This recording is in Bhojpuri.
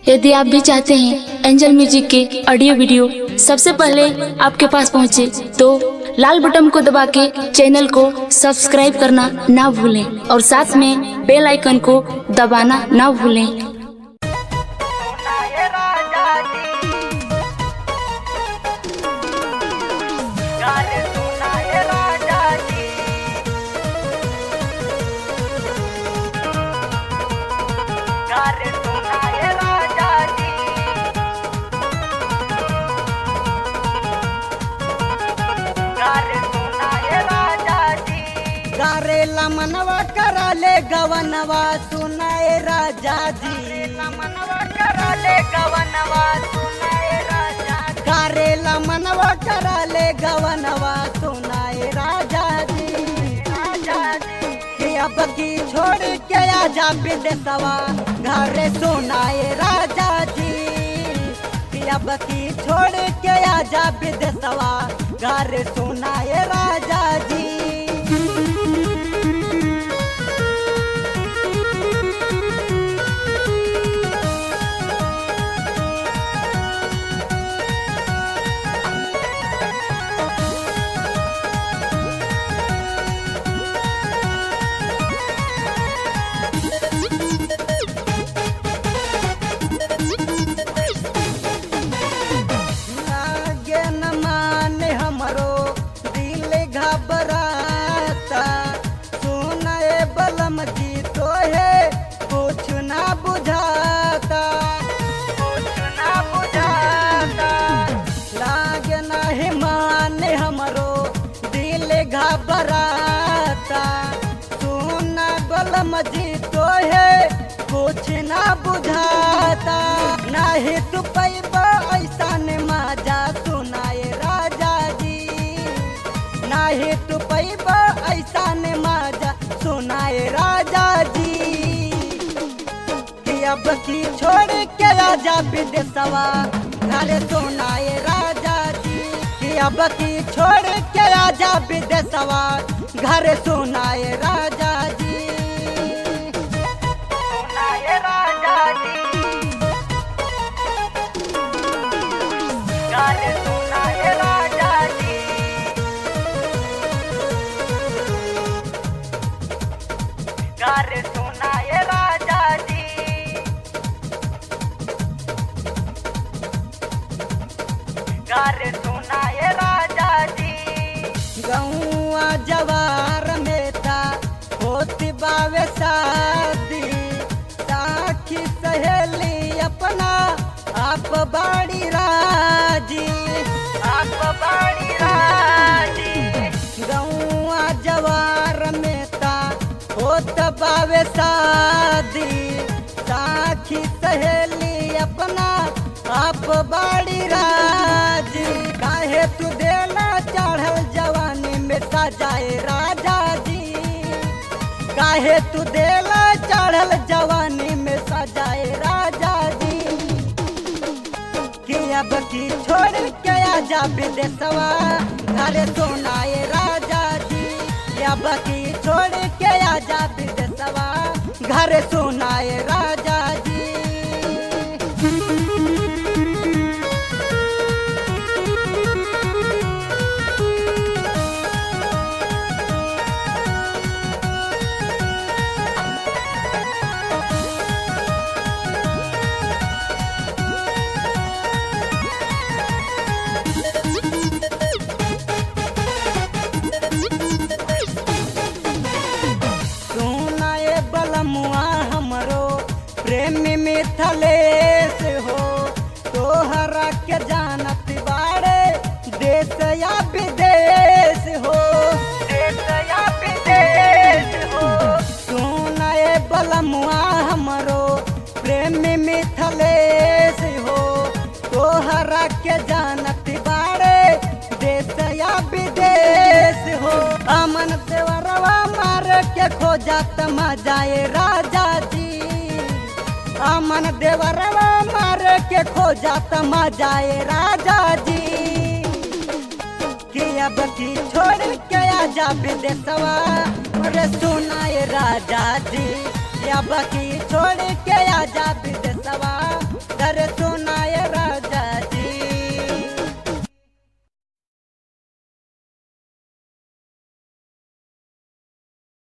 यदि आप भी चाहते हैं एंजल म्यूजिक के ऑडियो वीडियो सबसे पहले आपके पास पहुंचे, तो लाल बटन को दबा के चैनल को सब्सक्राइब करना ना भूलें और साथ में बेल आइकन को दबाना ना भूलें। गारेला मनवा कराले गवनवा सुनाए राजा जी, मनवा कराले गवनवा सुनाए राजा। गारेला मनवा कराले गवनवा सुनाए राजा जी, राजा जी। कि अब की छोड़ के आजा विदेशवा घरे सुनाए राजा जी, कि अब की छोड़ के आजा विदेशवा घरे सुनाए राजा जी। घबराता सुना बलम जी तो है कुछ ना बुझाता, नहीं तू पैबा ऐसा ने मजा सुनाए राजा जी, नहीं तू पैबा ऐसा ने मजा सुनाए राजा जी। कि अब की छोड़ के आजा विदेशवा घरे सुनाए राजा जी, कि अब की छोड़ के आजा विदेशवा घर सुनाए राजा जी, सुनाए राजा जी। घर सुनाए राजा जी, घर सुनाए राजा जी, घर सुनाए राजा जी। गौआ जवार में था होती बावे शादी, साखी सहेली अपना आप बाड़ी राजी, आप बाड़ी राजी। गौआ जवार में था होत बावे शादी, साखी सहेली अपना आप बाड़ी राजी। काहे तू देला चढ़ल जवानी में सजाए राजा जी, काहे तू देला चढ़ल जवानी में सजाए राजा जी। कि अब की छोड़ के आजा विदेशवा घरे सुनाए राजा जी, अब की छोड़ के आजा विदेशवा घरे सुनाए राजा जी। प्रेमी मिथलेश हो तोहरा के जानत बाड़े देश या विदेश हो, देश या विदेश हो। सुनाए बलमुआ हमरो प्रेमी मिथलेश हो तोहरा के जानत बाड़े देश या विदेश हो। अमन देवरवा मार के खोजत मजाए राजा जी, अमन देवरवा मार के खोजत मजाए राजा जी। कि अब की छोड़ के आजा विदेशवा रे सुनाए राजा जी, अब की छोड़ के आजा विदेशवा